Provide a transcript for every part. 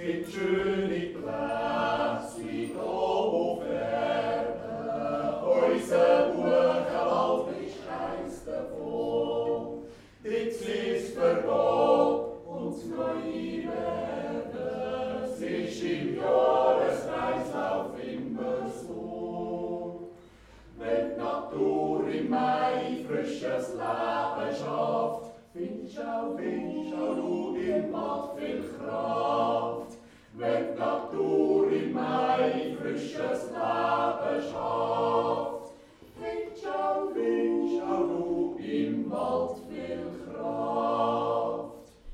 gibt schöne Plätzchen auf Erden. Unser Buchenwald ist eins davon. Dort ist Verbot und neue Werden. Es ist im Jahreskreislauf immer so. Wenn die Natur im Mai frisches Leben schafft, findest auch du im Wald viel Kraft. Wenn die Natur im Mai frisches Leben schafft, findest auch du im Wald viel Kraft.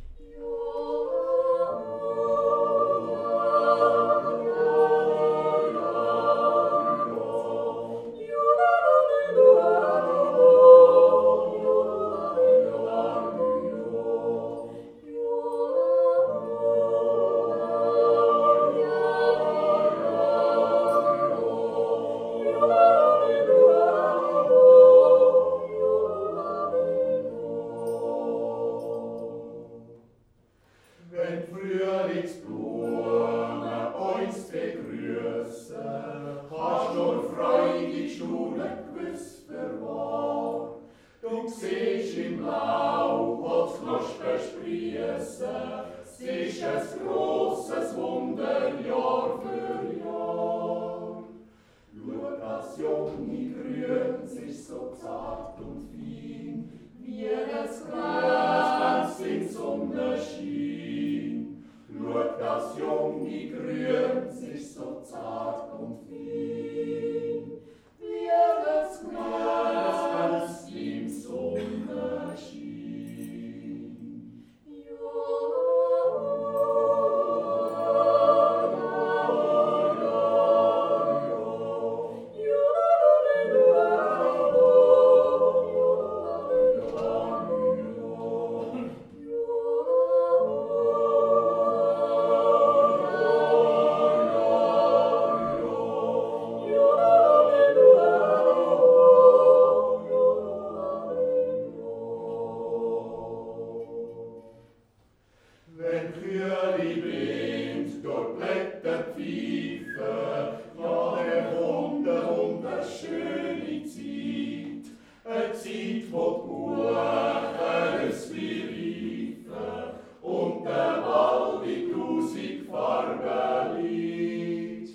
Wenn Frühlingsblumen uns begrüßen, hast du freudig Schule gewiss verwahr. Du siehst im Laub, wo die Knospen sprießen, es ist ein grosses Wunder Jahr für Jahr. Schau, das junge Grün, es ist so zart und fein, wie das Gras, wenn's in Sonnenschein. Schau, das junge Grün, es ist so zart und fein, wie das Gras, wenn's im Sonnenschein. Wenn Kühli Wind durch Blätter pfeifen, ja, der wunderschöne Zeit, eine Zeit, wo die Buchen es reifen und der Wald in tausend Farben liegt.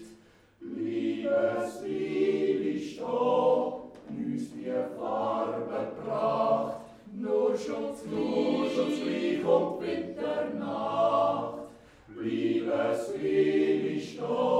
Liebesliebe stehen, uns die Farbenpracht, nur schon gleich und Winternacht. Liebesliebe stehen,